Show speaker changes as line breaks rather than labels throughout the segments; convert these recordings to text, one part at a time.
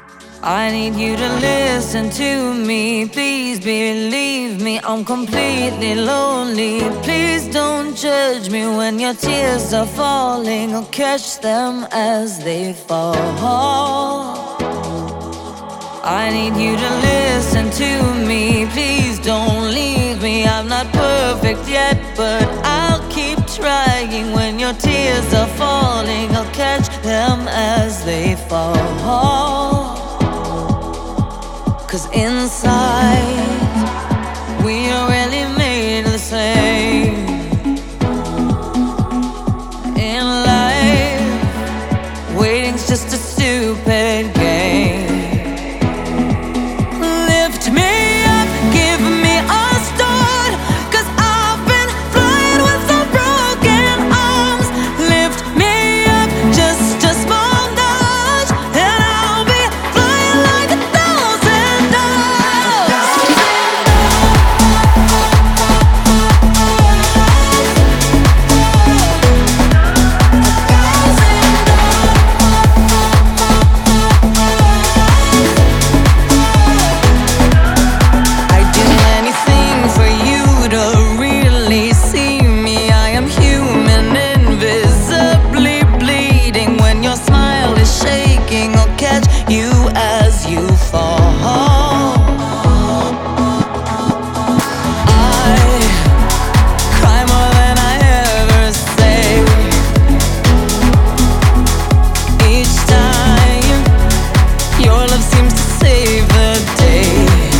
I need you to listen to me. Please believe me, I'm completely lonely. Please don't judge me when your tears are falling. I'll catch them as they fall. I need you to listen to me. Please don't leave me. I'm not perfect yet, but I'll keep trying. When your tears are falling, I'll catch them as they fall. 'Cause inside, we are really made the same. In life, waiting's just a stupid game. Lift me up, give me a start, 'cause I've been flying with some broken arms. Lift me up, just a small nudge, and I'll be flying like 1,000 doves. I'd do anything for you to really see me. I am human, invisibly bleeding. When your smile is shaking, I'll catch you as you fall. I cry more than I ever say. Each time your love seems to save the day.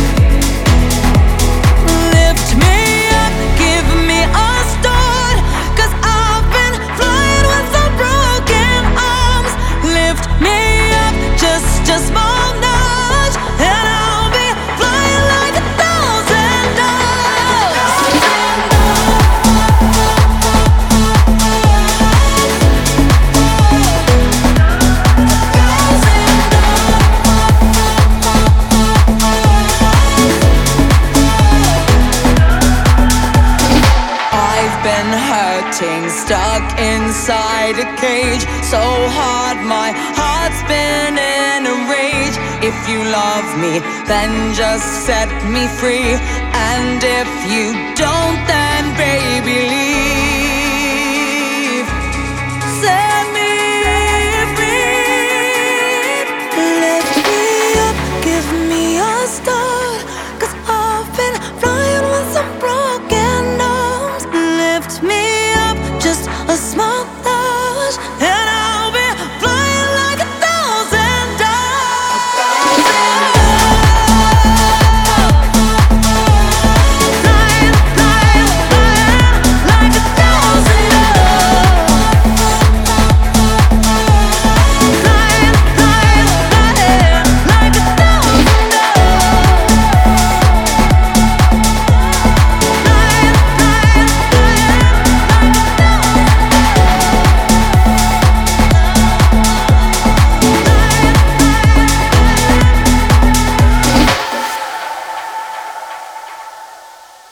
Lift me up, give me a start, 'cause I've been flying with some broken arms. Lift me up, just a small nudge, and I'll be flying like 1,000 doves. I've been hurting, stuck inside a cage. So hard, my heart's been in a rage. If you love me, then just set me free. And if you don't, then baby, leave.